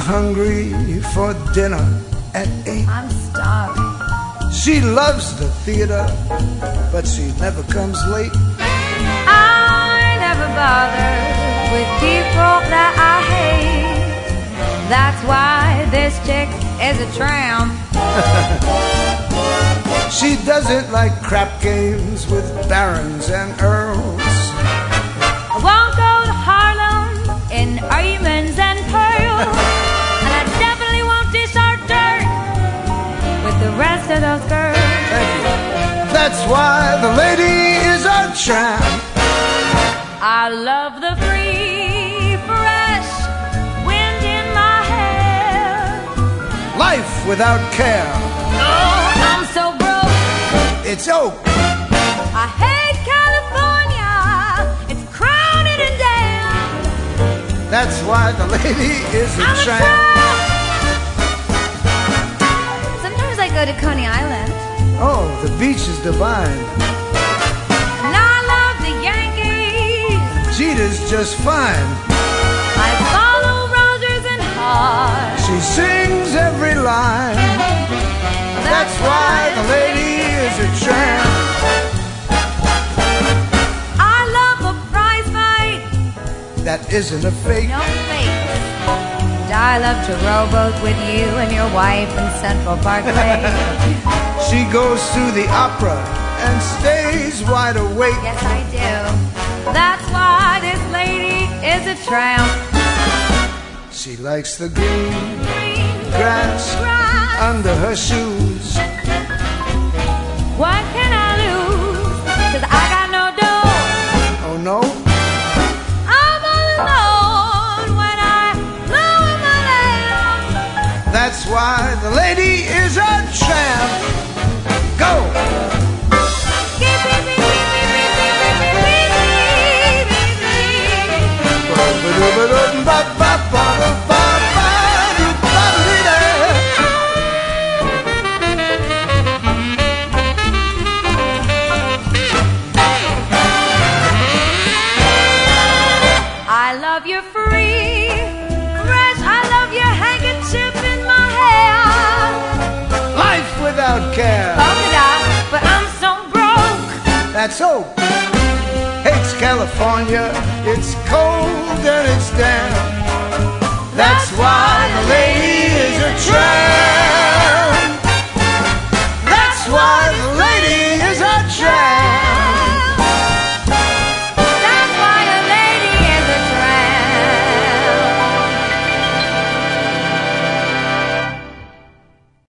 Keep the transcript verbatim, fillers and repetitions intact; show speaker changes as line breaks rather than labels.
hungry for dinner at eight.
I'm starving.
She loves the theater, but she never comes late.
I never bother with people that I hate. That's why this chick is a tramp.
She doesn't like crap games with barons and earls.
I won't go to Harlem in diamonds and pearls. And I definitely won't dish our dirt with the rest of those girls.
Thank you. That's why the lady is a tramp.
I love the free, fresh wind in my hair.
Life without care.
Oh, I'm so broke.
It's oak.
I hate California. It's crowded and damn.
That's why the lady is a
I'm
tramp.
a tramp. Sometimes I go to Coney Island.
Oh, the beach is divine.
And I love the Yankees.
Jeter's just fine.
I follow Rogers and Hart.
She sings every line. That's why the lady is a tramp.
I love a prize fight.
That isn't a fake.
No fake. And I love to rowboat with you and your wife in Central Parkway.
She goes to the opera and stays wide awake.
Yes, I do. That's why this lady is a tramp.
She likes the green
Green
grass
grass.
under her shoes.
What can I lose? Cause I got no dough.
Oh no,
I'm all alone when I lower my lamp.
that's why the lady is a tramp. Go!
Beep, beep, beep, beep, beep, beep, beep, beep, beep, beep, beep, beep. I love your free, fresh, I love your handkerchief in my hair.
Life without care.
Polka dot, but I'm so broke.
That's so. Hates California. It's cold and it's damp.